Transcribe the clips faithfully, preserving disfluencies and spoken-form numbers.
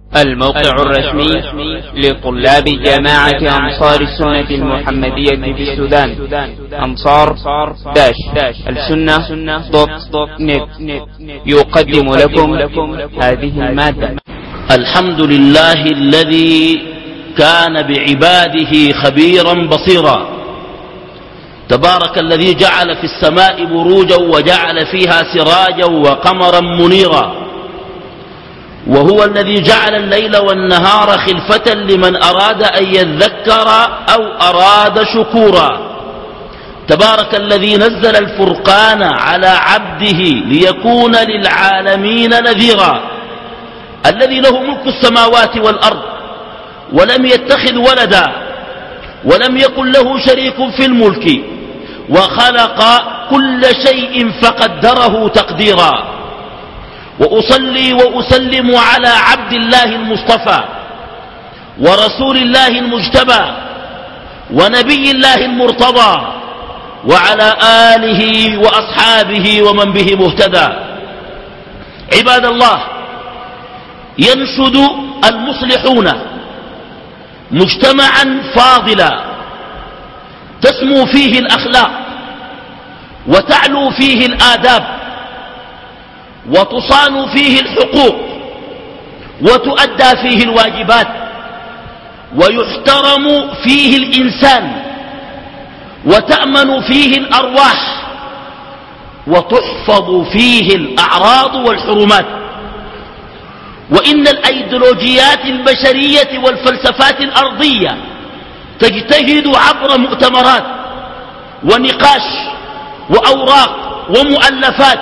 الموقع الرسمي لطلاب جامعة أنصار السنة المحمدية في السودان، أنصار داش السنة دوت نت، يقدم لكم هذه المادة. الحمد لله الذي كان بعباده خبيرا بصيرا، تبارك الذي جعل في السماء بروجا وجعل فيها سراجا وقمرا منيرا، وهو الذي جعل الليل والنهار خلفة لمن أراد أن يذكر أو أراد شكورا. تبارك الذي نزل الفرقان على عبده ليكون للعالمين نذيرا، الذي له ملك السماوات والأرض ولم يتخذ ولدا ولم يكن له شريك في الملك، وخلق كل شيء فقدره تقديرا. وأصلي وأسلم على عبد الله المصطفى ورسول الله المجتبى ونبي الله المرتضى، وعلى آله وأصحابه ومن به مهتدى. عباد الله، ينشد المصلحون مجتمعا فاضلا تسمو فيه الأخلاق وتعلو فيه الآداب وتصان فيه الحقوق وتؤدى فيه الواجبات ويحترم فيه الإنسان وتأمن فيه الأرواح وتحفظ فيه الأعراض والحرمات. وإن الأيديولوجيات البشرية والفلسفات الأرضية تجتهد عبر مؤتمرات ونقاش وأوراق ومؤلفات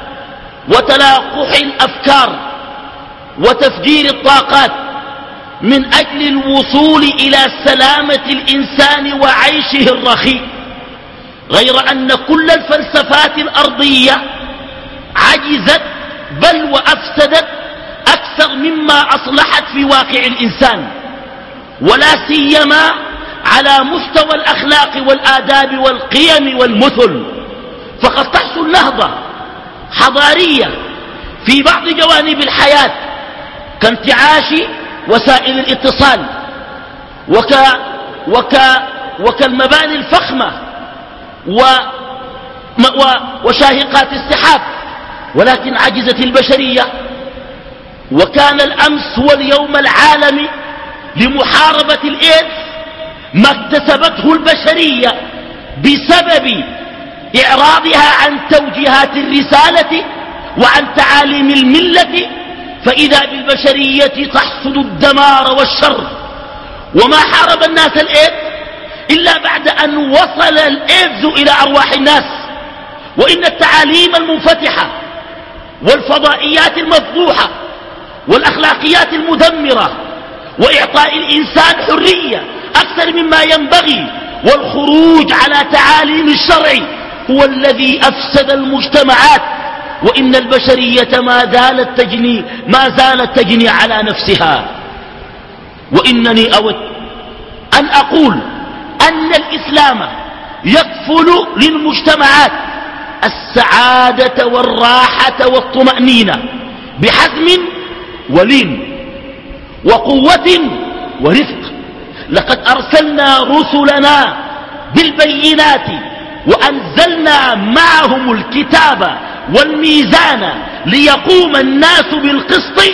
وتلاقح الأفكار وتفجير الطاقات من أجل الوصول إلى سلامة الإنسان وعيشه الرخيء، غير أن كل الفلسفات الأرضية عجزت بل وأفسدت أكثر مما أصلحت في واقع الإنسان، ولا سيما على مستوى الأخلاق والآداب والقيم والمثل. فقد تحصل نهضة حضارية في بعض جوانب الحياة كانتعاش وسائل الاتصال وك وك وكالمباني الفخمة و و وشاهقات السحاب، ولكن عجزت البشرية. وكان الأمس هو اليوم العالمي لمحاربة الإيدز، ما اكتسبته البشرية بسبب إعراضها عن توجيهات الرسالة وعن تعاليم الملة، فإذا بالبشرية تحصد الدمار والشر. وما حارب الناس الإيدز إلا بعد أن وصل الإيدز إلى أرواح الناس. وإن التعاليم المنفتحة والفضائيات المفضوحة والأخلاقيات المدمرة وإعطاء الإنسان حرية أكثر مما ينبغي والخروج على تعاليم الشرع هو الذي أفسد المجتمعات. وإن البشرية ما زالت تجني, ما زالت تجني على نفسها. وإنني أود أن أقول أن الإسلام يكفل للمجتمعات السعادة والراحة والطمأنينة بحزم ولين وقوة ورفق. لقد أرسلنا رسلنا بالبينات وأنزلنا معهم الكتاب والميزان ليقوم الناس بالقسط،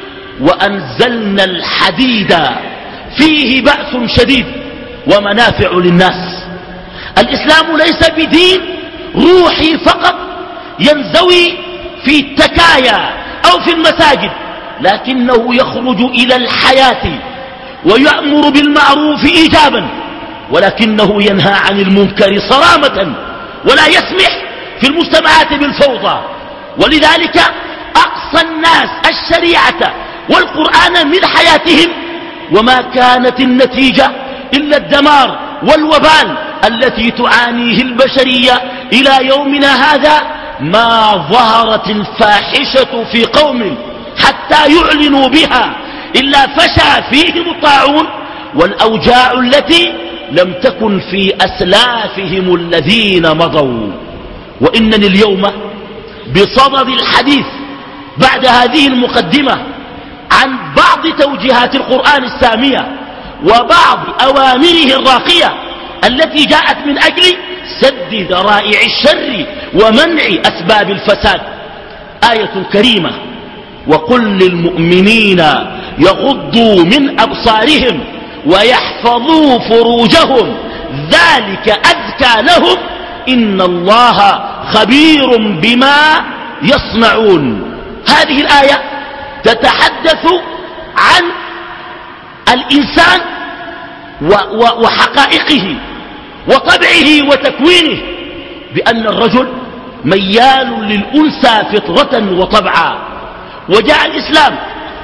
وأنزلنا الحديد فيه بأس شديد ومنافع للناس. الإسلام ليس بدين روحي فقط ينزوي في التكايا أو في المساجد، لكنه يخرج إلى الحياة ويأمر بالمعروف إيجابا، ولكنه ينهى عن المنكر صرامة، ولا يسمح في المجتمعات بالفوضى. ولذلك أقصى الناس الشريعة والقرآن من حياتهم، وما كانت النتيجة إلا الدمار والوبال التي تعانيه البشرية إلى يومنا هذا. ما ظهرت الفاحشة في قوم حتى يعلنوا بها إلا فشى فيهم الطاعون والأوجاع التي لم تكن في أسلافهم الذين مضوا. وإنني اليوم بصدد الحديث بعد هذه المقدمة عن بعض بعض توجيهات القرآن السامية وبعض أوامره الراقية التي جاءت من أجل سد ذرائع الشر ومنع أسباب الفساد. آية كريمة: وقل للمؤمنين يغضوا من أبصارهم ويحفظوا فروجهم ذلك أزكى لهم إن الله خبير بما يصنعون. هذه الآية تتحدث عن الإنسان وحقائقه وطبعه وتكوينه، بأن الرجل ميال للأنثى فطرة وطبعا، وجاء الإسلام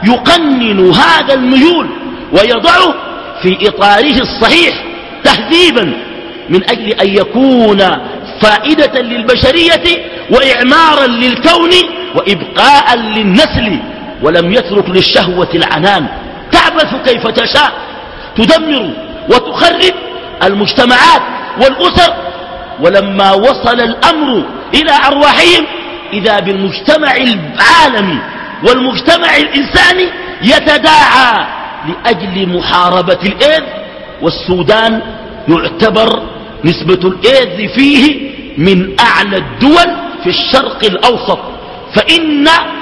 يقنن هذا الميول ويضعه في إطاره الصحيح تهذيبا من أجل أن يكون فائدة للبشرية وإعمارا للكون وإبقاء للنسل، ولم يترك للشهوة العنان تعبث كيف تشاء، تدمر وتخرب المجتمعات والأسر. ولما وصل الأمر إلى أرواحهم إذا بالمجتمع العالمي والمجتمع الإنساني يتداعى لأجل محاربة الإيدز، والسودان يعتبر نسبة الإيدز فيه من أعلى الدول في الشرق الأوسط. فإن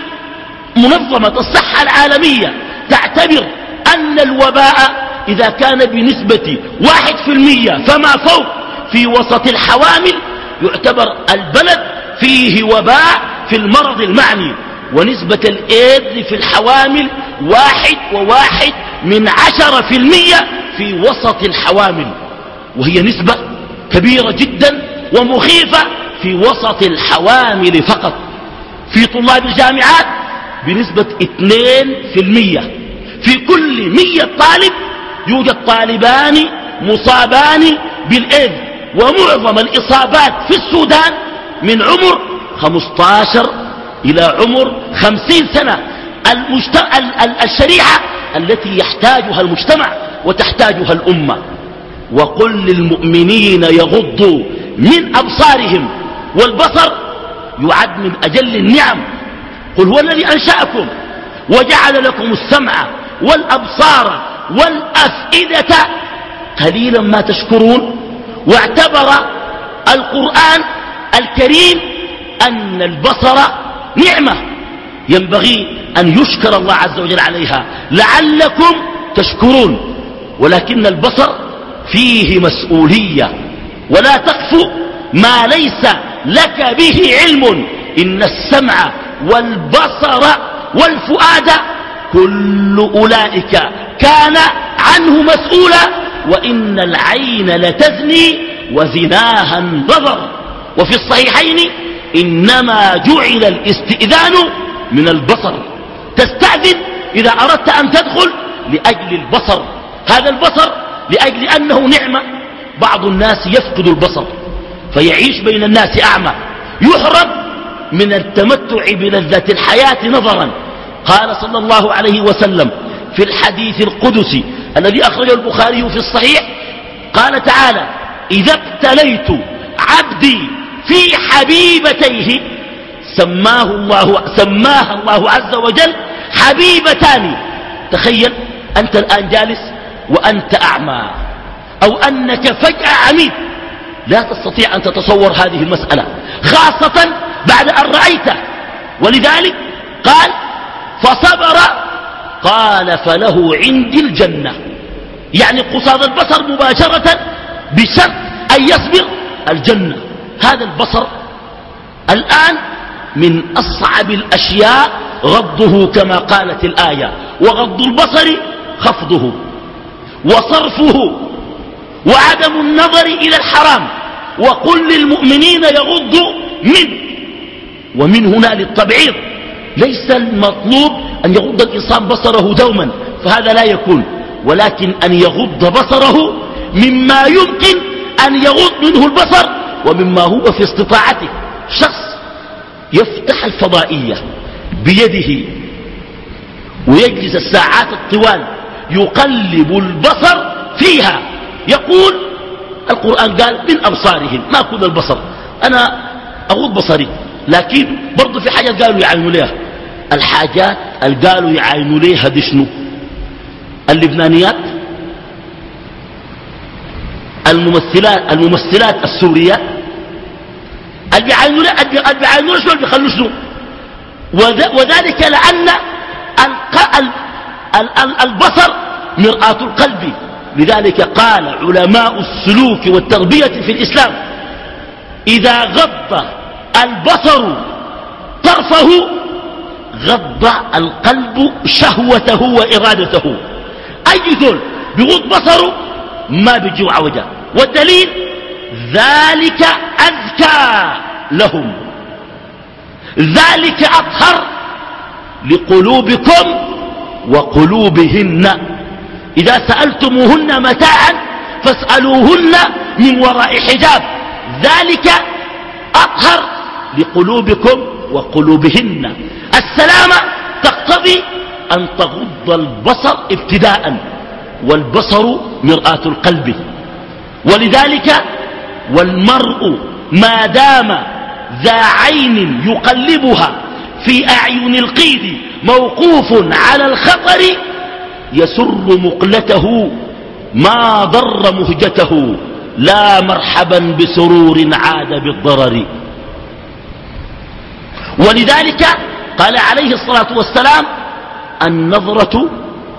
منظمة الصحة العالمية تعتبر أن الوباء إذا كان بنسبة واحد في المية فما فوق في وسط الحوامل يعتبر البلد فيه وباء في المرض المعني، ونسبة الإيدز في الحوامل واحد وواحد من عشرة في المية في وسط الحوامل، وهي نسبة كبيرة جدا ومخيفة في وسط الحوامل فقط. في طلاب الجامعات بنسبة اثنين في المية، في كل مية طالب يوجد طالبان مصابان بالإيدز، ومعظم الإصابات في السودان من عمر خمسة عشر إلى عمر خمسين سنة. المجت... الشريعة التي يحتاجها المجتمع وتحتاجها الأمة. وقل للمؤمنين يغضوا من أبصارهم، والبصر يعد من أجل النعم. قل هو الذي أنشأكم وجعل لكم السمع والأبصار والأفئدة قليلا ما تشكرون. واعتبر القرآن الكريم أن البصر نعمة ينبغي أن يشكر الله عز وجل عليها لعلكم تشكرون، ولكن البصر فيه مسؤولية، ولا تقف ما ليس لك به علم، إن السمع والبصر والفؤاد كل أولئك كان عنه مسؤولا، وإن العين لتزني وزناها النظر. وفي الصحيحين إنما جعل الاستئذان من البصر، تستأذن إذا أردت أن تدخل لأجل البصر. هذا البصر لأجل أنه نعمة. بعض الناس يفقد البصر فيعيش بين الناس أعمى، يحرم من التمتع بلذة الحياة نظرا. قال صلى الله عليه وسلم في الحديث القدسي الذي أخرجه البخاري في الصحيح، قال تعالى: إذا ابتليت عبدي في حبيبتيه سماه الله سماها الله عز وجل حبيبتان. تخيل أنت الآن جالس وأنت أعمى، أو أنك فجأة عميد، لا تستطيع أن تتصور هذه المسألة، خاصة بعد أن رأيته. ولذلك قال: فصبر، قال فله عندي الجنة، يعني قصاد البصر مباشرة بشرط أن يصبر الجنة. هذا البصر الآن من أصعب الأشياء غضه كما قالت الآية: وغض البصر خفضه وصرفه وعدم النظر إلى الحرام. وقل للمؤمنين يغضوا منه، ومن هنا للتبعيض، ليس المطلوب أن يغض الإنسان بصره دوما، فهذا لا يكون، ولكن أن يغض بصره مما يمكن أن يغض منه البصر ومما هو في استطاعته. شخص يفتح الفضائية بيده ويجلس الساعات الطوال يقلب البصر فيها، يقول القرآن قال من أبصارهم، ما كل البصر، أنا أغض بصري، لكن برضو في حاجات قالوا يعينوا ليها. الحاجات اللي قالوا يعينوا ليها دي شنو؟ اللبنانيات الممثلات الممثلات السوريات اللي بيعاينوا شنو اللي بيخلوا شنو، وذلك لأن البصر مرآة القلب. لذلك قال علماء السلوك والتربية في الإسلام إذا غض البصر طرفه غض القلب شهوته وإرادته. أي ذل بغض بصره ما بيجوا عوجا، والدليل ذلك أزكى لهم، ذلك أطهر لقلوبكم وقلوبهن. إذا سألتموهن متاعا فاسألوهن من وراء حجاب، ذلك أطهر لقلوبكم وقلوبهن. السلامة تقتضي أن تغض البصر ابتداء، والبصر مرآة القلب. ولذلك والمرء ما دام ذا عين يقلبها في أعين القيد موقوف على الخطر يسر مقلته ما ضر مهجته لا مرحبا بسرور عاد بالضرر. ولذلك قال عليه الصلاة والسلام النظرة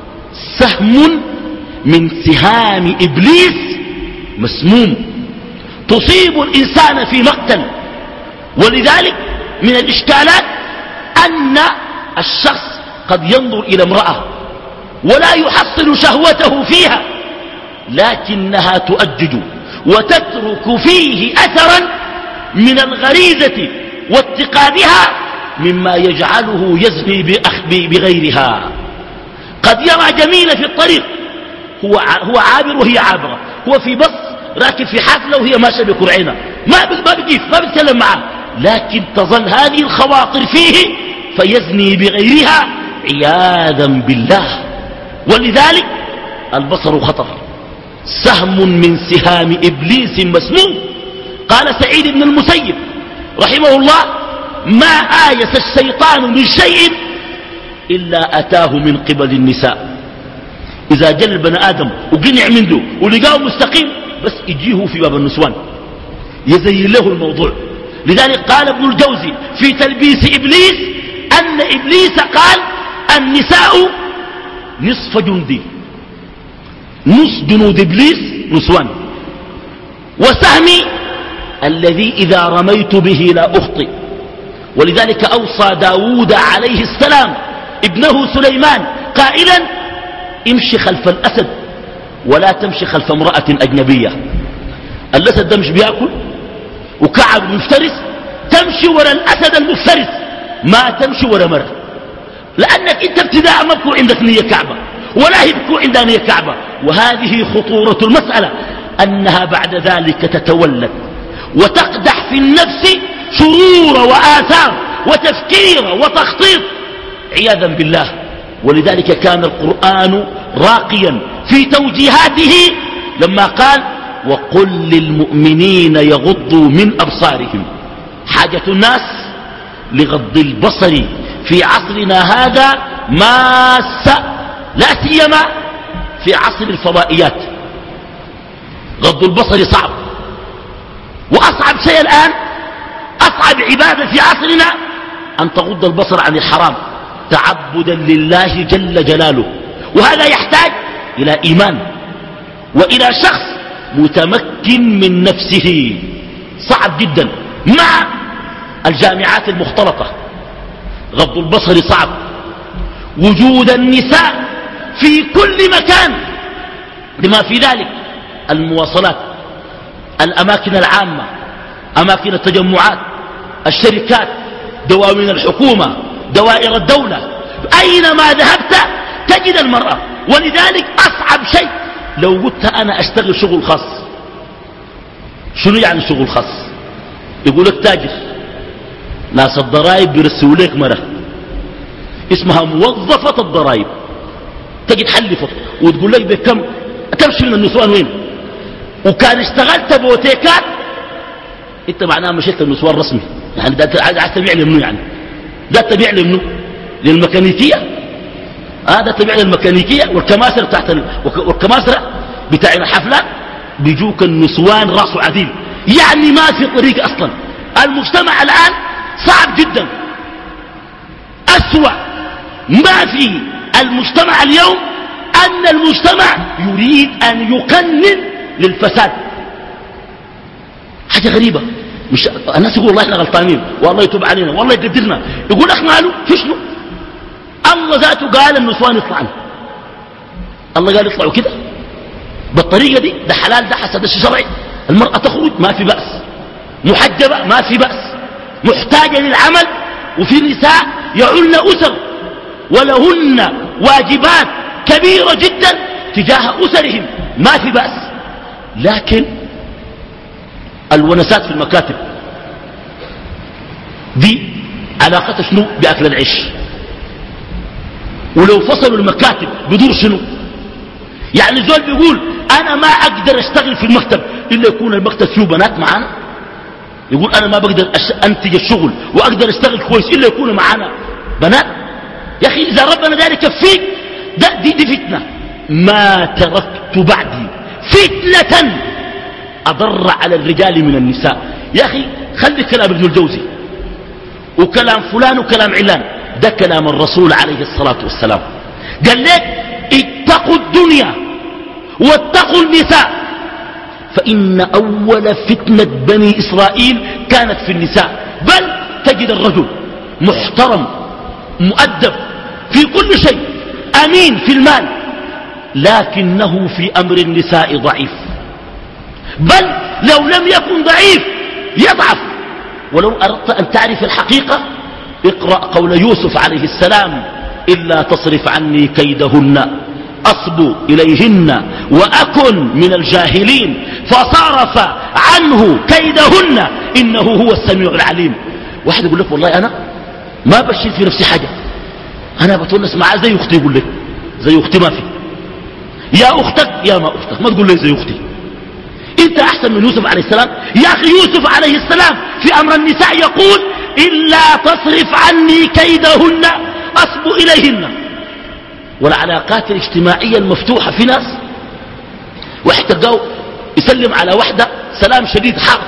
سهم من سهام إبليس مسموم تصيب الإنسان في مقتل. ولذلك من الإشكالات أن الشخص قد ينظر إلى امرأة ولا يحصل شهوته فيها، لكنها تؤجج وتترك فيه أثرا من الغريزة واتقادها مما يجعله يزني بغيرها. قد يرى جميلة في الطريق، هو هو عابر وهي عابرة، هو في بص راكب في حافلة وهي ماشية بكرعينة، ما ما بيجيف ما بيتكلم معه، لكن تظل هذه الخواطر فيه فيزني بغيرها عياذا بالله. ولذلك البصر خطر، سهم من سهام إبليس مسموم. قال سعيد بن المسيب رحمه الله ما آيس الشيطان من شيء إلا أتاه من قبل النساء. إذا جل البني آدم وقنع منه ولقاه مستقيم بس يجيه في باب النسوان يزين له الموضوع. لذلك قال ابن الجوزي في تلبيس إبليس أن إبليس قال النساء نصف جندي، نص جنود إبليس نسوان، وسهمي الذي إذا رميت به لا أخطئ. ولذلك أوصى داود عليه السلام ابنه سليمان قائلا امشي خلف الأسد ولا تمشي خلف امرأة أجنبية. الأسد ده مش بيأكل وكعب مفترس، تمشي وراء الأسد المفترس ما تمشي وراء مرة، لأنك انت ابتداء ما بكون عندك نية كعبة ولا هي بكون عندها نية كعبة. وهذه خطورة المسألة أنها بعد ذلك تتولد وتقدح في النفس شرور وآثار وتفكير وتخطيط عياذا بالله. ولذلك كان القرآن راقيا في توجيهاته لما قال وقل للمؤمنين يغضوا من أبصارهم. حاجة الناس لغض البصر في عصرنا هذا ماسة، لا سيما في عصر الفضائيات. غض البصر صعب، وأصعب شيء الآن أصعب عبادة في عصرنا أن تغض البصر عن الحرام تعبدا لله جل جلاله. وهذا يحتاج إلى إيمان وإلى شخص متمكن من نفسه. صعب جدا مع الجامعات المختلطة. غض البصر صعب. وجود النساء في كل مكان بما في ذلك المواصلات، الأماكن العامة، أماكن التجمعات، الشركات، دواوين الحكومة، دوائر الدولة، أينما ذهبت تجد المرأة. ولذلك أصعب شيء لو قلت أنا أشتغل شغل خاص. شنو يعني شغل خاص؟ يقول لك تاجر، ناس الضرائب بيرسلوا لك مرة اسمها موظفة الضرائب، تجي تحلفك وتقول لك بكم تمشي من النسوان وين. وكان اشتغلت بوتيكات انت معناها مشيت النسوان رسمي، يعني ده عايز تبيع لي منه، يعني ده تبيع لي منه للميكانيكيه. هذا تبع الميكانيكية والكماسرة بتاعت ال... والكماسرة بتاع الحفلات بيجوك النسوان راسه عديل. يعني ما في طريقة أصلا. المجتمع الآن صعب جدا، أسوأ ما في المجتمع اليوم أن المجتمع يريد أن يقنن للفساد. حاجة غريبة. مش الناس يقول والله احنا غلطانين والله يتوب علينا والله يقدرنا، يقول اخ ماله في شنو؟ الله ذاته قال النسوان يطلعن، الله قال يطلعوا كده بالطريقة دي، ده حلال ده حسد الشرعي. المرأة تخرج ما في بأس، محجبة ما في بأس، محتاجة للعمل، وفي نساء يعلن أسر ولهن واجبات كبيرة جدا تجاه أسرهم ما في بأس. لكن الونسات في المكاتب دي علاقتها شنو بأكل العيش؟ ولو فصلوا المكاتب بدور شنو؟ يعني زول بيقول أنا ما أقدر أشتغل في المكتب إلا يكون المكتب فيه بنات معانا. يقول أنا ما بقدر أنتج الشغل وأقدر أشتغل كويس إلا يكون معانا بنات. يا أخي إذا ربنا ذلك يكفيك ده دي, دي فتنة. ما تركت بعدي فتنة أضر على الرجال من النساء. يا أخي خلي كلام ابن الجوزي وكلام فلان وكلام علان، ده كلام الرسول عليه الصلاة والسلام. قال لك اتقوا الدنيا واتقوا النساء، فإن أول فتنة بني إسرائيل كانت في النساء. بل تجد الرجل محترم مؤدب في كل شيء، أمين في المال، لكنه في أمر النساء ضعيف. بل لو لم يكن ضعيف يضعف. ولو أردت أن تعرف الحقيقة اقرأ قول يوسف عليه السلام: إلا تصرف عني كيدهن أصب إليهن وأكن من الجاهلين فصرف عنه كيدهن إنه هو السميع العليم. واحد يقول لك والله أنا ما بشيل في نفسي حاجة، أنا بتونس معاه زي أختي. يقول لك زي أختي ما في. يا أختك يا ما أختك، ما تقول لي زي أختي. انت احسن من يوسف عليه السلام. يا اخي يوسف عليه السلام في امر النساء يقول: الا تصرف عني كيدهن اصب اليهن. والعلاقات الاجتماعية المفتوحة في ناس واحد تلقاه يسلم على واحدة سلام شديد حار،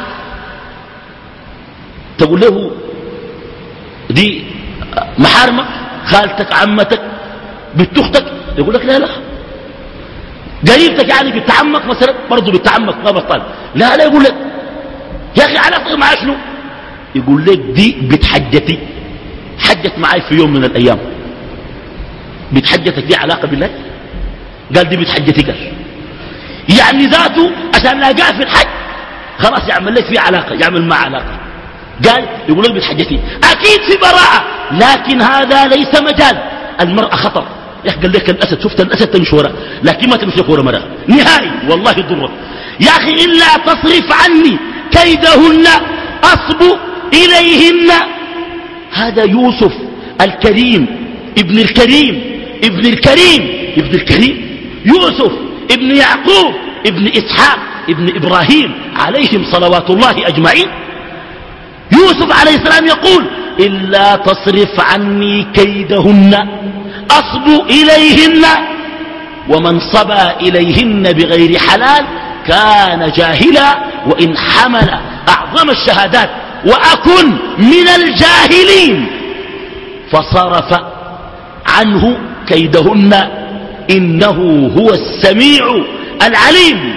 تقول له دي محارمك، خالتك، عمتك، بنت اختك، يقول لك لا لا. قريبتك يعني بنت عمك مثلا برضه بنت عمك ما بطال، لا لا. يقول لك يا اخي علاقتك معاه شنو؟ يقول لك دي بنت حجتي، حجت معي في يوم من الايام. بنت حجتك دي علاقه بالله؟ قال دي بنت حجتي. قال يعني ذاته عشان لاقاه في الحج خلاص يعمل لك فيه علاقه، يعمل معه علاقه. قال يقول لك بنت حجتي، اكيد في براءه، لكن هذا ليس مجال. المراه خطر. يا اخي قال لك الاسد، شفت الاسد تمشي وراه لكن ما تمشي ورا مراه نهائي، والله يضرك. يا اخي الا تصرف عني كيدهن اصب اليهن. هذا يوسف الكريم ابن الكريم ابن الكريم ابن الكريم يوسف ابن يعقوب ابن اسحاق ابن ابراهيم عليهم صلوات الله اجمعين. يوسف عليه السلام يقول: الا تصرف عني كيدهن أصب إليهن، ومن صبى إليهن بغير حلال كان جاهلا وإن حمل أعظم الشهادات وأكن من الجاهلين فصرف عنه كيدهن إنه هو السميع العليم.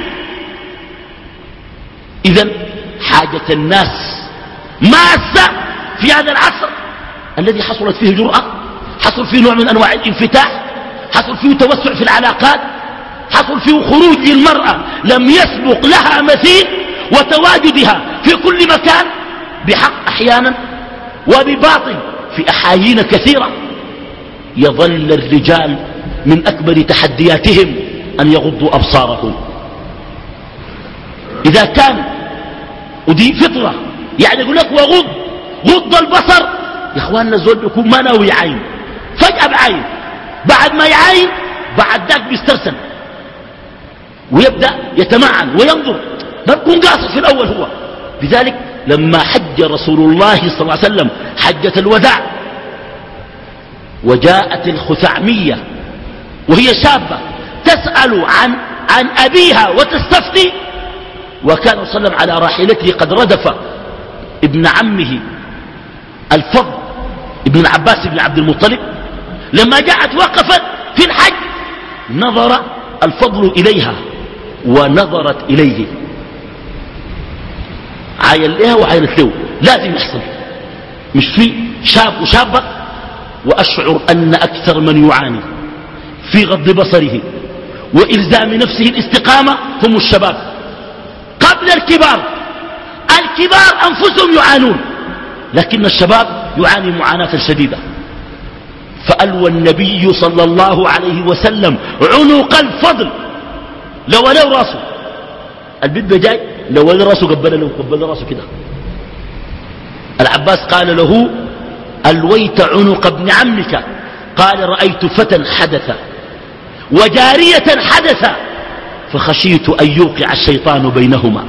إذن حاجة الناس ماسة في هذا العصر الذي حصلت فيه جرأة، حصل فيه نوع من أنواع الانفتاح، حصل فيه توسع في العلاقات، حصل فيه خروج للمرأة لم يسبق لها مثيل، وتواجدها في كل مكان بحق أحيانا وبباطل في أحايين كثيرة. يظل الرجال من أكبر تحدياتهم أن يغضوا أبصارهم. إذا كان ودي فطرة يعني يقول لك وغض غض البصر، يا اخواننا الزول بيكون ما ناوي يعاين، فجأة بعاين، بعد ما يعاين بعد ذاك بيسترسل ويبدأ يتمعن وينظر، ما بيكون قاصد في الأول هو. لذلك لما حج رسول الله صلى الله عليه وسلم حجة الوداع وجاءت الخثعمية وهي شابة تسأل عن, عن أبيها وتستفتي، وكان صلى الله عليه وسلم على راحلته قد ردف ابن عمه الفضل ابن العباس بن عبد المطلب. لما جاءت وقفت في الحج نظر الفضل إليها ونظرت إليه، عاين لها وعاينت له. لازم يحصل، مش في شاب وشابة. وأشعر أن أكثر من يعاني في غض بصره وإلزام نفسه الاستقامة هم الشباب قبل الكبار. الكبار أنفسهم يعانون، لكن الشباب يعاني معاناة شديدة. فألوى النبي صلى الله عليه وسلم عنق الفضل لو له راسه. البيت جاي لو له راسه قبل له قبل راسه كده. العباس قال له ألويت عنق ابن عمك؟ قال رأيت فتى حدث وجارية حدث فخشيت أن يوقع الشيطان بينهما.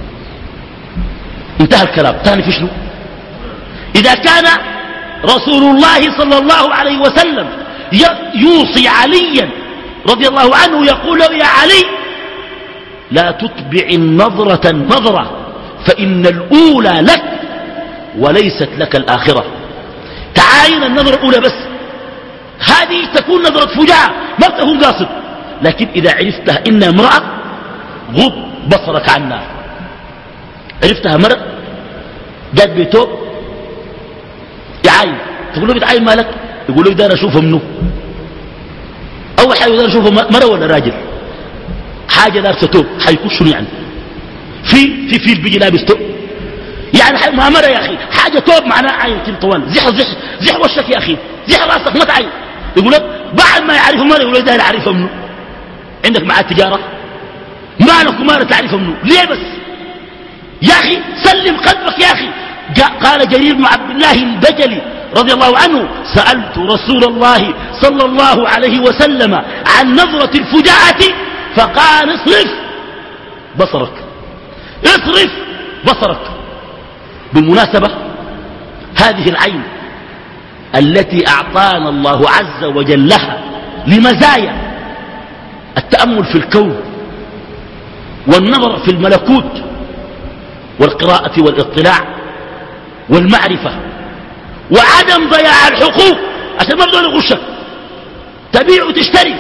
انتهى الكلام. ثاني في شنو؟ إذا كان رسول الله صلى الله عليه وسلم يوصي عليا رضي الله عنه يقول يا علي لا تتبع النظرة النظرة فإن الأولى لك وليست لك الآخرة. تعاين النظرة الأولى بس، هذه تكون نظرة فجاعة ما تكون قاصد، لكن إذا عرفتها إنها امرأة غض بصرك عنها. عرفتها مرأة جات بيتوب يعاين، تقول له بتعاين مالك؟ يقول له دار أشوفه منه. أول حاجة دار أشوفه مرأة ولا راجل؟ حاجة دار ستوب حيكون شنو يعني؟ في في في بيجي لابس توب يعني ما مرة يا أخي، حاجة توب معناها عين كل طوال. زح زح زح وشك يا أخي، زح راسك ما تعين. يقول لك بعد ما يعرفه مرة يقول لك ده يعرفه منه. عندك معاه تجارة مالك وما تعرفه منه ليه بس؟ يا أخي سلم قلبك يا أخي. قال جرير بن عبد الله البجلي رضي الله عنه سألت رسول الله صلى الله عليه وسلم عن نظرة الفجاعة فقال اصرف بصرك، اصرف بصرك. بالمناسبة هذه العين التي أعطانا الله عز وجل لها لمزايا التأمل في الكون والنظر في الملكوت والقراءة والاطلاع والمعرفة وعدم ضياع الحقوق عشان ما بدون يغشك، تبيع وتشتري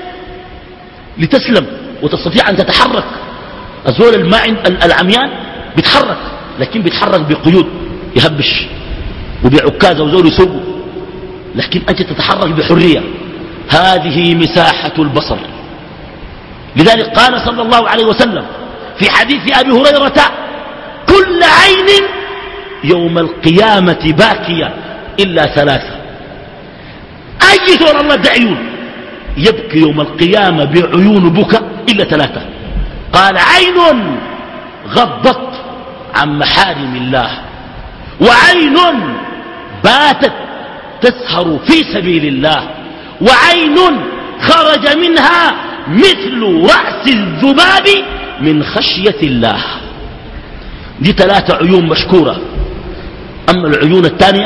لتسلم وتستطيع أن تتحرك. الزول الماعن العميان بيتحرك لكن بيتحرك بقيود، يهبش وبعكازة وزول يسوقه، لكن أنت تتحرك بحرية. هذه مساحة البصر. لذلك قال صلى الله عليه وسلم في حديث أبي هريرة كل عين يوم القيامة باكية إلا ثلاثة. أي زول الله ده عيون يبكي يوم القيامة بعيون بكى إلا ثلاثة. قال عين غضت عن محارم الله، وعين باتت تسهر في سبيل الله، وعين خرج منها مثل رأس الذباب من خشية الله. دي ثلاثة عيون مشكورة. أما العيون الثانية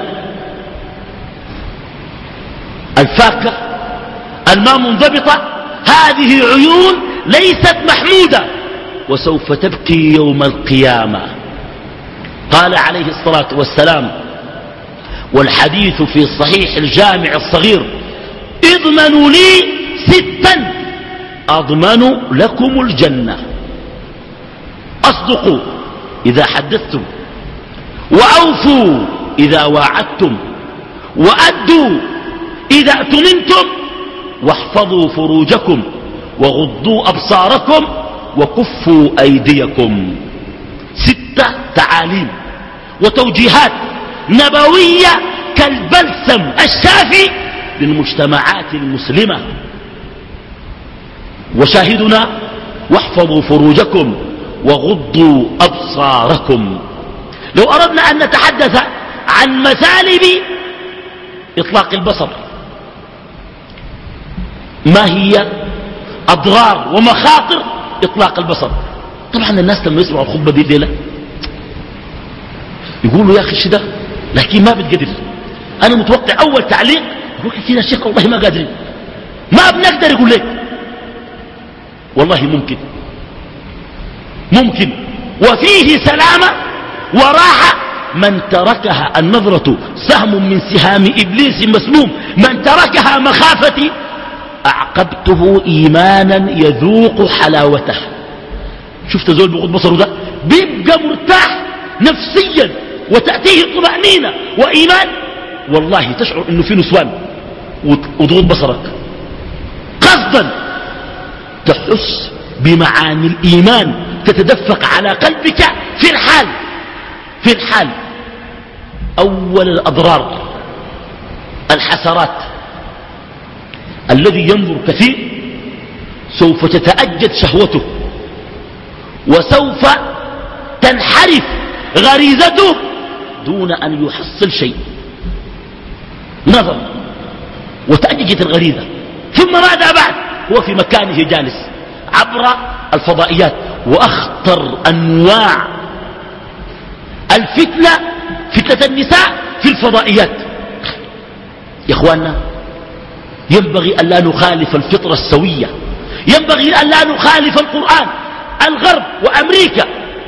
الفاكة الما منضبطة هذه عيون ليست محمودة وسوف تبكي يوم القيامة. قال عليه الصلاة والسلام والحديث في صحيح الجامع الصغير اضمنوا لي ستا أضمن لكم الجنة: أصدقوا إذا حدثتم، وأوفوا إذا واعدتم، وأدوا إذا اؤتمنتم، واحفظوا فروجكم، وغضوا أبصاركم، وكفوا أيديكم. ستة تعاليم وتوجيهات نبوية كالبلسم الشافي للمجتمعات المسلمة. وشاهدنا واحفظوا فروجكم وغضوا أبصاركم. لو أردنا أن نتحدث عن مثالب إطلاق البصر، ما هي أضرار ومخاطر إطلاق البصر؟ طبعا الناس لما يسمعوا الخطبة دي ليلة يقولوا يا أخي شده، لكن ما بتقدر. أنا متوقع أول تعليق يقول لك يا شيخ والله ما قادرين. ما بنقدر يقول لك والله ممكن ممكن وفيه سلامة وراحة من تركها النظرة سهم من سهام إبليس مسموم من تركها مخافتي أعقبته إيمانا يذوق حلاوته. شفت زول بغض بصره ده بيبقى مرتاح نفسيا وتأتيه طمأنينة وإيمان والله تشعر إنه في نسوان وتغض بصرك قصدا تحس بمعاني الإيمان تتدفق على قلبك في الحال في الحال. أول الأضرار الحسرات الذي ينظر كثير سوف تتأجج شهوته وسوف تنحرف غريزته دون أن يحصل شيء. نظر وتأججت الغريزة ثم ماذا بعد؟ هو في مكانه جالس عبر الفضائيات وأخطر أنواع الفتنة فتنة النساء في الفضائيات. يا إخواننا ينبغي أن لا نخالف الفطرة السوية ينبغي أن لا نخالف القرآن. الغرب وأمريكا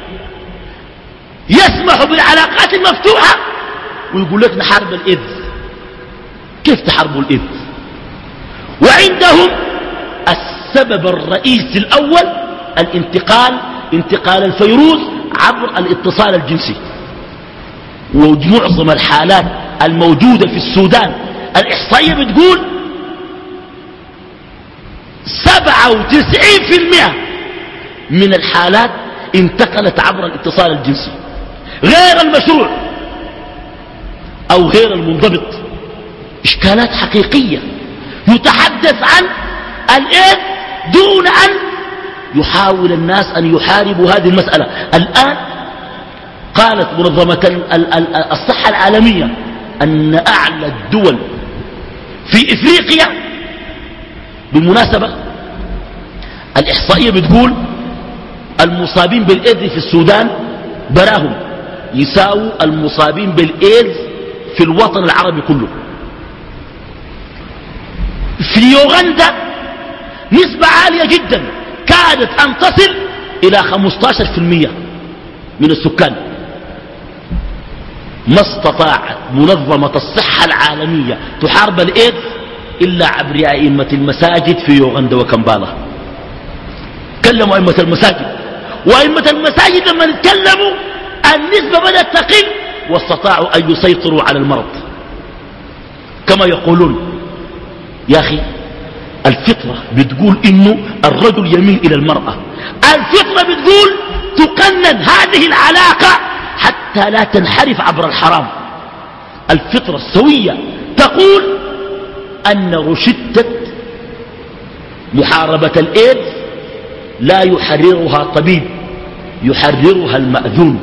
يسمح بالعلاقات المفتوحة ويقول لك نحارب الإيدز. كيف تحاربوا الإيدز وعندهم السبب الرئيسي الأول الانتقال انتقال الفيروس عبر الاتصال الجنسي. ومعظم الحالات الموجودة في السودان الإحصائية بتقول سبعة وتسعين في المئة من الحالات انتقلت عبر الاتصال الجنسي غير المشروع أو غير المنضبط. إشكالات حقيقية يتحدث عن الإيد دون أن يحاول الناس أن يحاربوا هذه المسألة. الآن قالت منظمة الصحة العالمية أن أعلى الدول في إفريقيا بالمناسبة الإحصائية بتقول المصابين بالإيدز في السودان براهم يساووا المصابين بالإيدز في الوطن العربي كله. في يوغندا نسبة عالية جدا كادت أن تصل إلى خمسة عشر في المئة من السكان. ما استطاعت منظمة الصحة العالمية تحارب الإيدز إلا عبر أئمة المساجد في يوغندا وكمبالا. كلموا أئمة المساجد وأئمة المساجد لما نتكلموا النسبة بدأت تقل واستطاعوا أن يسيطروا على المرض. كما يقولون يا أخي الفطرة بتقول إنه الرجل يميل إلى المرأة. الفطرة بتقول تقنن هذه العلاقة حتى لا تنحرف عبر الحرام. الفطرة السوية تقول أن رشدة محاربة الإيدز لا يحررها طبيب يحررها المأذون.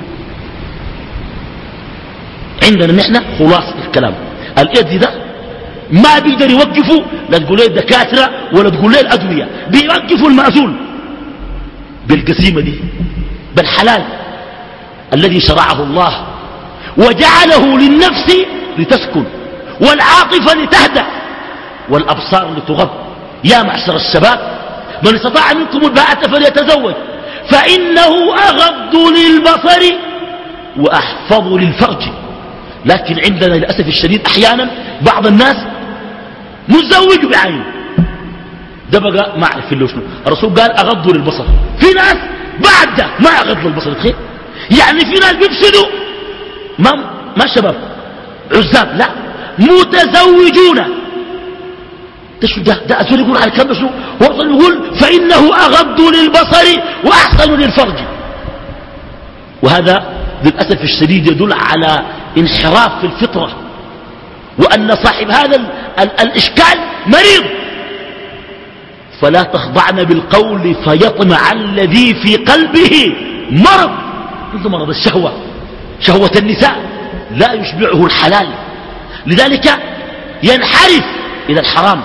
عندنا نحن خلاص الكلام الإيدز ده ما بيقدر يوقفوا لا تقول لي الدكاترة ولا تقول لي الأدوية بيوقفوا المأذون بالقسيمة دي بالحلال الذي شرعه الله وجعله للنفس لتسكن والعاطفة لتهدأ والأبصار لتغض. يا معشر الشباب من استطاع منكم الباءة فليتزوج فإنه أغض للبصر وأحفظ للفرج. لكن عندنا للأسف الشديد أحيانا بعض الناس متزوج بعين ده بقى ما أعرف له شنو. الرسول قال أغض للبصر في ناس بعد ده ما أغض للبصر. تخيل يعني في ناس بيفسدوا ما, ما شباب عزاب لا متزوجون. ده ده أسول يقول على الكلام شنو هو أصلا يقول فإنه أغض للبصر وأحسن للفرج. وهذا للأسف الشديد يدل على انحراف في الفطرة وأن صاحب هذا ال ال الإشكال مريض. فلا تخضعن بالقول فيطمع الذي في قلبه مرض. عنده مرض الشهوة شهوة النساء لا يشبعه الحلال لذلك ينحرف إلى الحرام.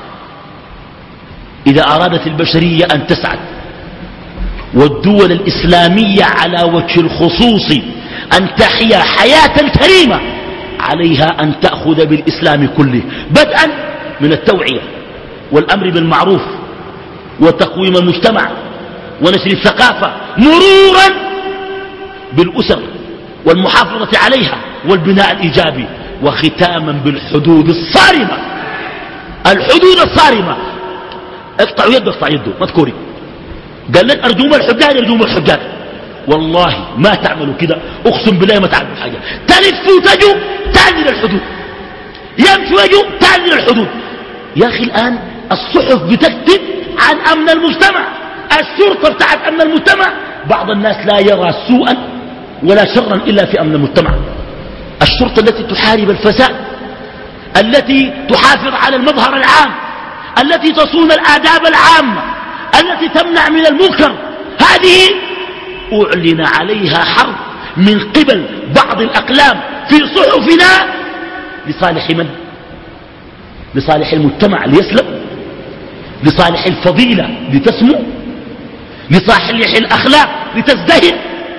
إذا أرادت البشرية أن تسعد والدول الإسلامية على وجه الخصوص أن تحيا حياة كريمة عليها أن تأخذ بالإسلام كله بدءا من التوعية والأمر بالمعروف وتقويم المجتمع ونشر الثقافة، مرورا بالأسر والمحافظة عليها والبناء الإيجابي، وختاما بالحدود الصارمة. الحدود الصارمة، اقطعوا يده اقطع يده ما تكوري. قال لك أرجوم الحجاج أرجوم الحجاج، والله ما تعملوا كده، أقسم بالله ما تعملوا حاجة. تلفوا تجوا تاني للحدود، يمشوا يجوا تاني للحدود. يا أخي الآن الصحف بتكتب عن أمن المجتمع، الشرطة بتاعت أمن المجتمع، بعض الناس لا يرى سوءا ولا شرا إلا في أمن المجتمع. الشرطة التي تحارب الفساد، التي تحافظ على المظهر العام، التي تصون الآداب العامة، التي تمنع من المنكر، هذه أعلن عليها حرب من قبل بعض الأقلام في صحفنا لصالح من؟ لصالح المجتمع ليسلم، لصالح الفضيلة لتسمو، لصالح الأخلاق لتزدهر،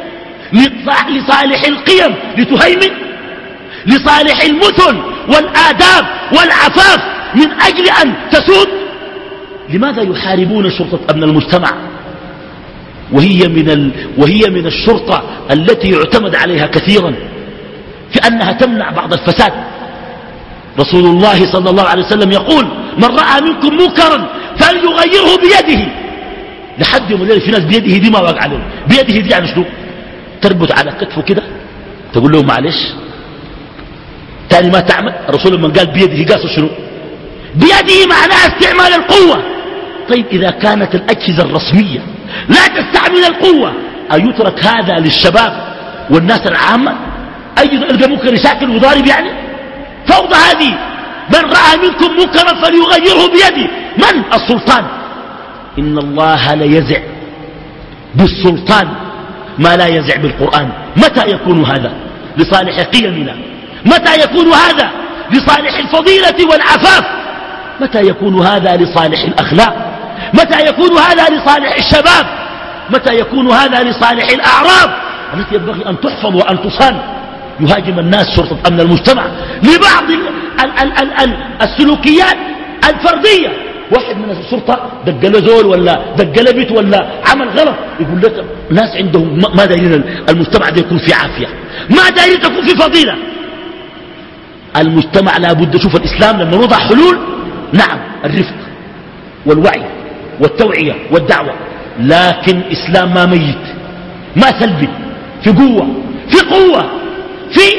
لصالح القيم لتهيمن، لصالح المثل والآداب والعفاف من أجل أن تسود. لماذا يحاربون شرطة أمن المجتمع وهي من, ال... وهي من الشرطة التي يعتمد عليها كثيرا في أنها تمنع بعض الفساد؟ رسول الله صلى الله عليه وسلم يقول: من رأى منكم منكرا فليغيره بيده. لحد يوم الليل في ناس بيده دي ما وقع عليهم، بيده دي يعني شنو؟ تربط على كتفه كده تقول له معلش تاني ما تعمل. الرسول من قال بيده قاسوا شنو؟ بيده معناها استعمال القوة. طيب إذا كانت الأجهزة الرسمية لا تستعمل القوة، أيترك هذا للشباب والناس العامة؟ أجد ألقى منكر يشاكل وضارب يعني؟ فوضى هذه. من رأى منكم منكرا فليغيره بيده. من؟ السلطان. إن الله ليزع بالسلطان ما لا يزع بالقرآن. متى يكون هذا؟ لصالح قيمنا. متى يكون هذا؟ لصالح الفضيلة والعفاف. متى يكون هذا؟ لصالح الأخلاق. متى يكون هذا؟ لصالح الشباب. متى يكون هذا؟ لصالح الأعراض التي ينبغي أن تحفظ وأن تصان. يهاجم الناس شرطة أمن المجتمع لبعض ال ال ال ال السلوكيات الفردية. واحد من الشرطة دق زول ولا دق بيت ولا عمل غلط، يقول لك ناس عندهم ما دايرين المجتمع ده يكون في عافية، ما دايرين تكون في فضيلة. المجتمع لا بد. شوف الإسلام لما وضع حلول، نعم الرفق والوعي والتوعية والدعوة، لكن إسلام ما ميت، ما سلبي، في قوة، في قوة، في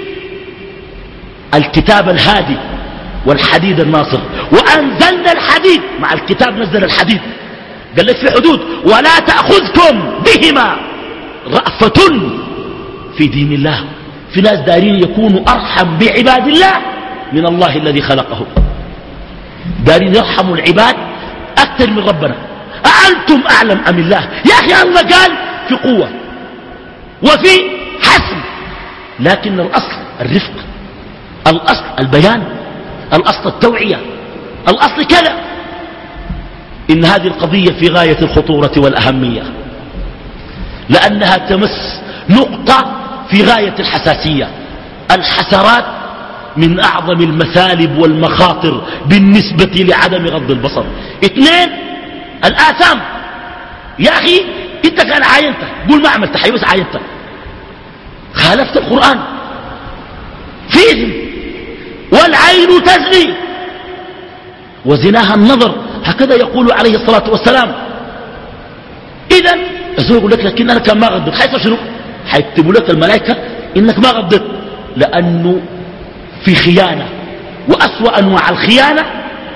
الكتاب الهادي والحديد الناصر. وأنزلنا الحديد مع الكتاب، نزل الحديد. قال لك في حدود: ولا تأخذكم بهما رأفة في دين الله. في ناس دارين يكونوا أرحم بعباد الله من الله الذي خلقهم، دارين يرحموا العباد أكثر من ربنا. أأنتم أعلم أم الله؟ يا أخي الله قال في قوة وفي حسم، لكن الأصل الرفق، الأصل البيان، الأصل التوعية، الأصل كذا. إن هذه القضية في غاية الخطورة والأهمية، لأنها تمس نقطة في غاية الحساسية. الحسرات من أعظم المثالب والمخاطر بالنسبة لعدم غض البصر. اثنين، الآثام. يا أخي انت كان عاينتك، قول ما عملت حي بس عاينتك، خالفت القرآن في إذن. والعين تزني وزناها النظر، هكذا يقول عليه الصلاة والسلام. إذن الزوج يقول لك لكن أنا كان ما غضت، حيث شنو؟ حيكتبوا لك الملائكة إنك ما غضت، لأنه في خيانة، وأسوأ أنواع الخيانة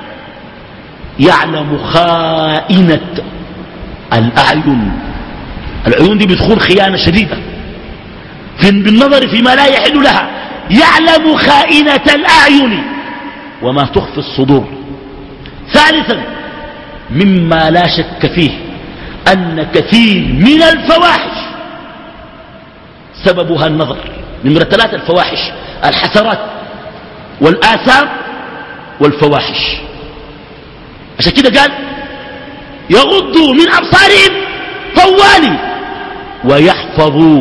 يعلم خائنة الأعين. العيون دي بتكون خيانة شديدة في بالنظر فيما لا يحل لها. يعلم خائنة الأعين وما تخفي الصدور. ثالثا، مما لا شك فيه أن كثير من الفواحش سببها النظر. نمرة ثلاثة الفواحش، الحسرات والآثام والفواحش. عشان كده قال: يغضوا من أبصارهم طوالي ويحفظوا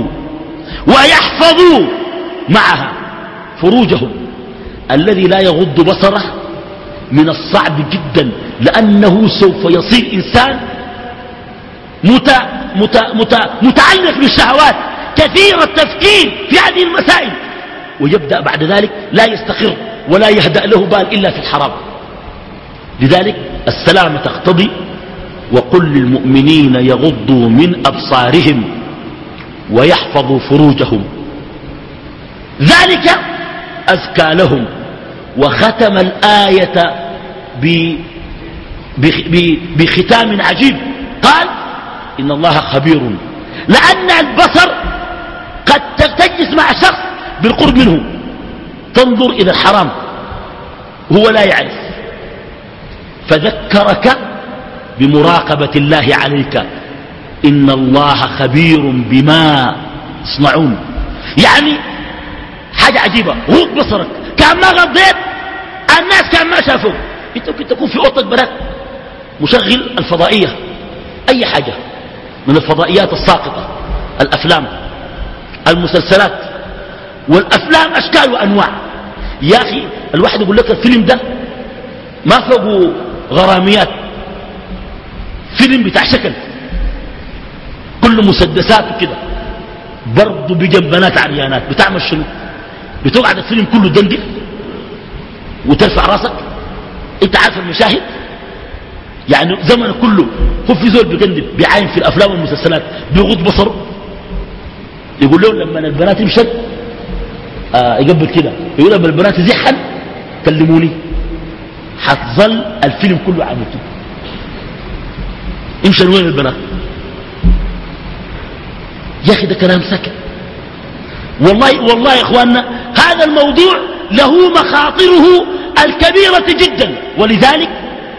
ويحفظوا معها فروجهم. الذي لا يغض بصره من الصعب جدا، لأنه سوف يصير إنسان مت... مت... مت... متعلق بالشهوات، كثير التفكير في هذه المسائل، ويبدأ بعد ذلك لا يستقر ولا يهدأ له بال إلا في الحرام. لذلك السلامة تقتضي وقل للمؤمنين يغضوا من أبصارهم ويحفظوا فروجهم ذلك أزكى لهم. وختم الآية بختام عجيب، قال إن الله خبير، لأن البصر قد تجلس مع شخص بالقرب منه تنظر إلى الحرام هو لا يعرف، فذكرك بمراقبة الله عليك، إن الله خبير بما تصنعون. يعني حاجة عجيبة، غض بصرك، كان ما غضيت الناس كان ما شافوك، انت ممكن تكون في اوضتك براك مشغل الفضائية، اي حاجة من الفضائيات الساقطة، الافلام، المسلسلات، والافلام اشكال وانواع. يا اخي الواحد يقول لك الفيلم ده ما فوقه غراميات، فيلم بتاع شكل كله مسدسات وكده، برضه بجنب بنات عريانات، بتعمل شنو؟ بتقعد الفيلم كله دندق وترفع راسك. انت عارف المشاهد يعني زمن كله هو في زول بيقلب بيعاين في الافلام والمسلسلات بيغض بصره، يقول له لما البنات يمشت آه يقبل كده، يقول لما البنات يزحن كلموني، حتظل الفيلم كله عامل كده. يمشي وين البنات؟ يا اخي ده كلام سكت. والله والله يا اخواننا هذا الموضوع له مخاطره الكبيرة جدا، ولذلك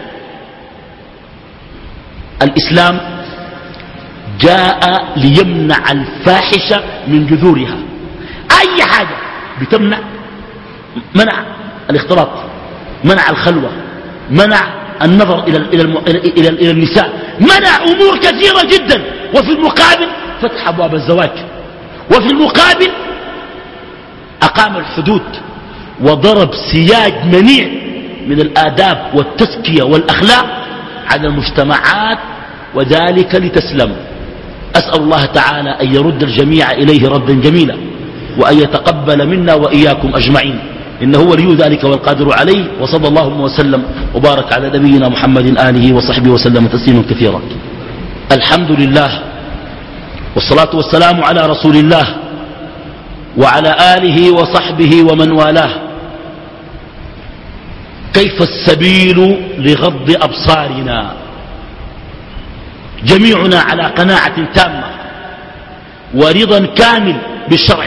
الإسلام جاء ليمنع الفاحشة من جذورها. أي حاجة بتمنع، منع الاختلاط، منع الخلوة، منع النظر إلى, إلى, إلى, إلى النساء، منع أمور كثيرة جدا. وفي المقابل فتح أبواب الزواج، وفي المقابل أقام الحدود وضرب سياج منيع من الآداب والتزكية والأخلاق على المجتمعات، وذلك لتسلم. أسأل الله تعالى أن يرد الجميع إليه ردا جميلا، وأن يتقبل منا وإياكم أجمعين، إنه ولي ذلك والقادر عليه. وصلى الله وسلم وبارك على نبينا محمد آله وصحبه وسلم تسليما كثيرا. الحمد لله والصلاة والسلام على رسول الله وعلى آله وصحبه ومن والاه. كيف السبيل لغض أبصارنا؟ جميعنا على قناعة تامة ورضا كامل بالشرع،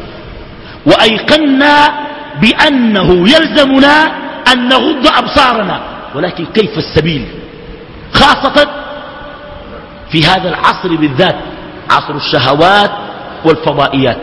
وأيقنا بأنه يلزمنا أن نغض أبصارنا، ولكن كيف السبيل؟ خاصة في هذا العصر بالذات، عصر الشهوات والفضائيات.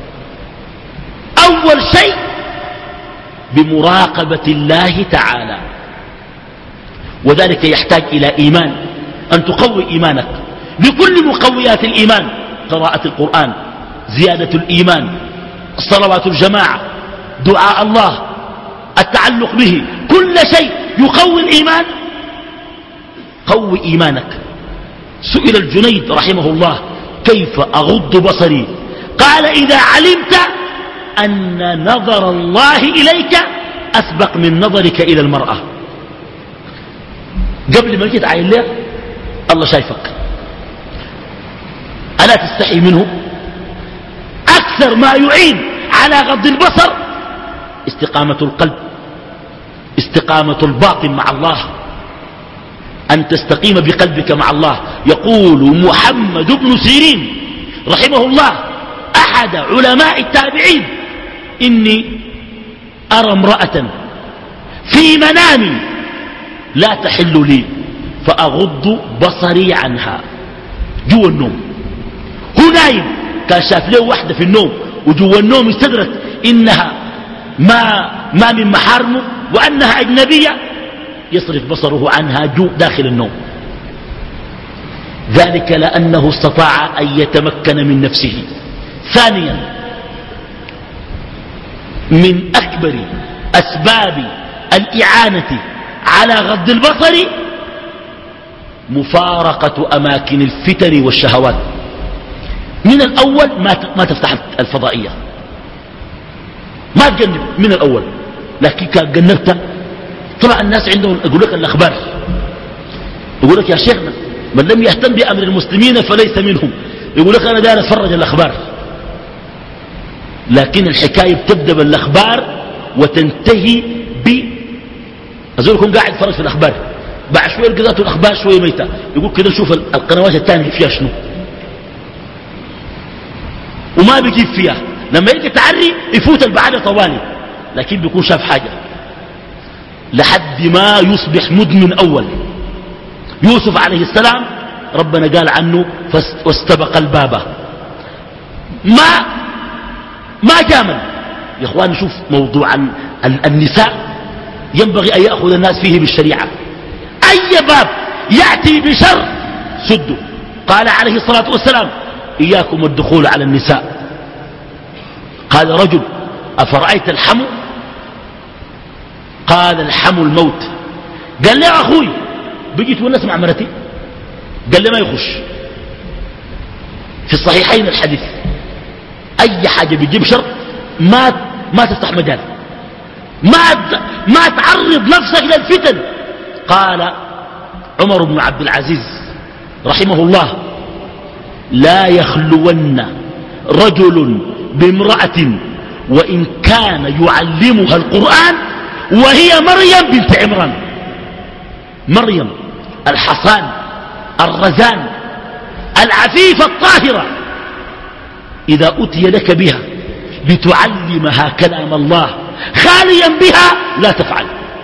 أول شيء بمراقبة الله تعالى، وذلك يحتاج إلى إيمان، أن تقوي إيمانك بكل مقويات الإيمان، قراءة القرآن، زيادة الإيمان، الصلوات الجماعة، دعاء الله، التعلق به، كل شيء يقوي الإيمان. قوي إيمانك. سئل الجنيد رحمه الله كيف أغض بصري؟ قال إذا علمت أن نظر الله إليك أسبق من نظرك إلى المرأة. قبل ما تجي تعاين له الله شايفك، ألا تستحي منه؟ أكثر ما يعين على غض البصر استقامة القلب، استقامة الباطن مع الله، أن تستقيم بقلبك مع الله. يقول محمد بن سيرين رحمه الله أحد علماء التابعين إني أرى امرأة في منامي لا تحل لي فأغض بصري عنها. جوا النوم هو نايم، كان شاف له واحدة في النوم، وجوا النوم استدرك إنها ما, ما من محارمه وأنها أجنبية، يصرف بصره عنها جو داخل النوم. ذلك لأنه استطاع أن يتمكن من نفسه. ثانيا من أكبر أسباب الإعانة على غض البصر مفارقة أماكن الفتن والشهوات. من الأول ما ما تفتح الفضائية، ما تجنب من الأول، لكن كان جنبت طبعا الناس عندهم يقول لك الأخبار، يقول لك يا شيخنا من لم يهتم بأمر المسلمين فليس منهم، يقول لك أنا داير أتفرج الأخبار، لكن الحكاية بتبدأ بالأخبار وتنتهي ب أزولكم قاعد فرج في الأخبار، بعد شوية القضاء الأخبار شوية ميتة، يقول كده نشوف القنوات الثانية فيها شنو، وما بيجيب فيها، لما يجي تعري يفوت البعادة طوالي، لكن بيكون شاف حاجة لحد ما يصبح مدمن أول. يوسف عليه السلام ربنا قال عنه واستبق الباب، ما ما جامل. يا اخوان شوف موضوع النساء ينبغي أن يأخذ الناس فيه بالشريعة، أي باب يأتي بشر سده. قال عليه الصلاة والسلام إياكم الدخول على النساء. قال رجل أفرأيت الحمو؟ قال الحمو الموت. قال لي يا أخوي بجيت والناس مع مرتي، قال لي ما يخش. في الصحيحين الحديث أي حاجة بيجيب شر ما ما تفتح مجال، ما ما تعرض نفسك للفتن. قال عمر بن عبد العزيز رحمه الله لا يخلون رجل بامرأة وإن كان يعلمها القرآن وهي مريم بنت عمران. مريم الحصان الرزان العفيفة الطاهرة، إذا أتي لك بها لتعلمها كلام الله خاليا بها لا تفعل.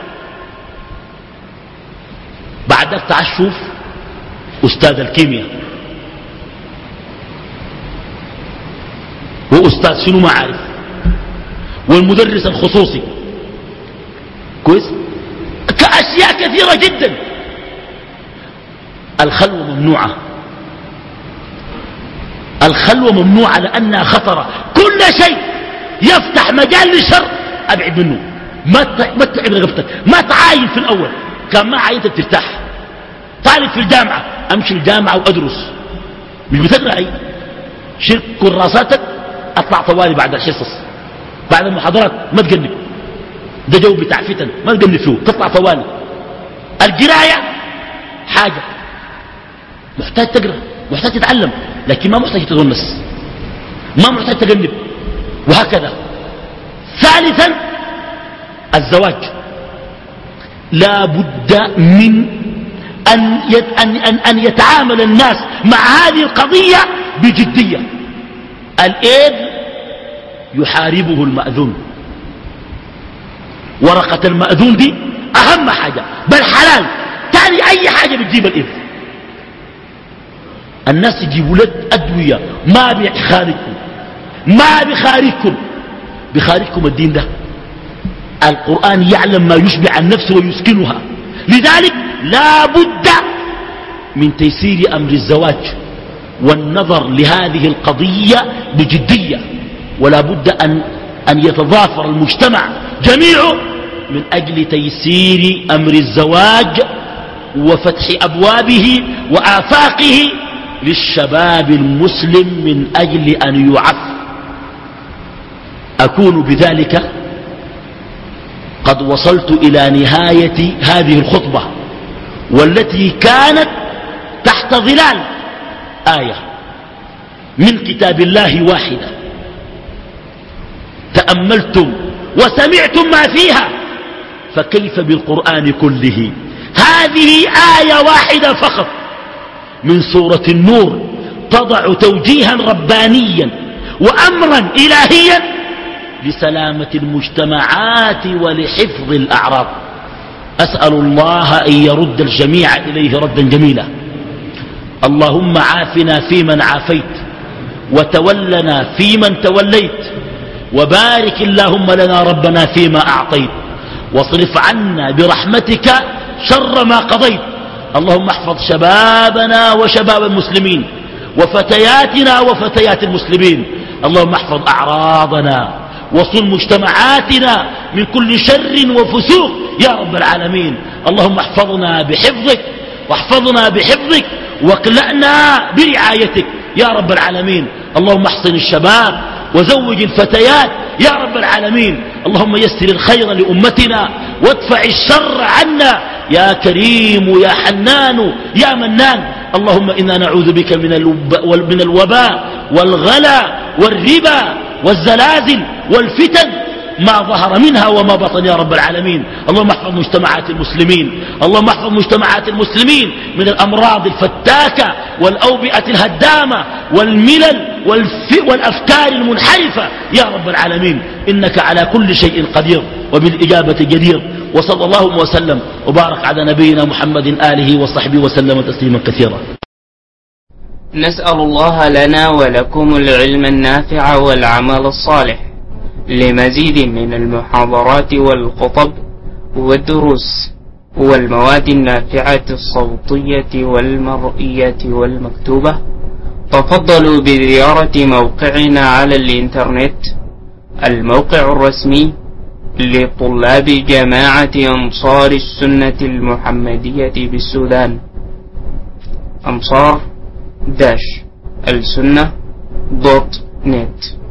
بعدك تعال شوف أستاذ الكيمياء وأستاذ شنو ما عارف والمدرس الخصوصي كويس، كأشياء كثيرة جدا. الخلوة ممنوعة، الخلوة ممنوعة لأنها خطرة. كل شيء يفتح مجال للشر أبعد منه، ما تتعب رقبتك، ما تعاين في الأول. كان ما عاينتك ترتاح. طالب في الجامعة أمشي الجامعة وأدرس، مش بتقرأ أي شيل كراساتك أطلع طوالي بعد الحصص بعد المحاضرات ما تقلب، ده جو بتاع فتن ما تقلب فيه، تطلع طوالي. القراية حاجة محتاج تقرأ، محتاج تتعلم، لكن ما محتاج تتونس، ما محتاج تقلب، وهكذا. ثالثا الزواج لا بد من أن, أن, أن, أن يتعامل الناس مع هذه القضية بجدية. الإيد يحاربه المأذون، ورقة المأذون دي أهم حاجة، بل حلال تاني أي حاجة بتجيب الإيد. الناس يجيبوا لك أدوية ما بيخارجكم، ما بخارجكم، بخارجكم الدين ده. القرآن يعلم ما يشبع النفس ويسكنها، لذلك لا بد من تيسير أمر الزواج والنظر لهذه القضية بجدية، ولا بد أن, أن يتضافر المجتمع جميعه من أجل تيسير أمر الزواج وفتح أبوابه وآفاقه للشباب المسلم من أجل أن يعف. أكون بذلك قد وصلت إلى نهاية هذه الخطبة، والتي كانت تحت ظلال آية من كتاب الله واحدة تأملتم وسمعتم ما فيها، فكيف بالقرآن كله؟ هذه آية واحدة فقط من سورة النور تضع توجيها ربانيا وأمرا إلهيا لسلامة المجتمعات ولحفظ الأعراض. أسأل الله أن يرد الجميع إليه ردا جميلا. اللهم عافنا فيمن عافيت، وتولنا فيمن توليت، وبارك اللهم لنا ربنا فيما أعطيت، واصرف عنا برحمتك شر ما قضيت. اللهم احفظ شبابنا وشباب المسلمين، وفتياتنا وفتيات المسلمين. اللهم احفظ أعراضنا وصل مجتمعاتنا من كل شر وفسوق يا رب العالمين. اللهم احفظنا بحفظك واحفظنا بحفظك واكلأنا برعايتك يا رب العالمين. اللهم احصن الشباب وزوج الفتيات يا رب العالمين. اللهم يسر الخير لأمتنا وادفع الشر عنا يا كريم يا حنان يا منان. اللهم إنا نعوذ بك من الوباء والغلا والربا والزلازل والفتن ما ظهر منها وما بطن يا رب العالمين. اللهم احفظ مجتمعات المسلمين اللهم احفظ مجتمعات المسلمين من الأمراض الفتاكة والأوبئة الهدامة والملل والأفكار المنحرفة يا رب العالمين. إنك على كل شيء قدير وبالإجابة جدير. وصلى الله وسلم وبارك على نبينا محمد آله وصحبه وسلم تسليما كثيرا. نسأل الله لنا ولكم العلم النافع والعمل الصالح. لمزيد من المحاضرات والخطب والدروس والمواد النافعة الصوتية والمرئية والمكتوبة تفضلوا بزيارة موقعنا على الإنترنت الموقع الرسمي لطلاب جماعة أنصار السنة المحمدية بالسودان أنصار داش السنة دوت نت.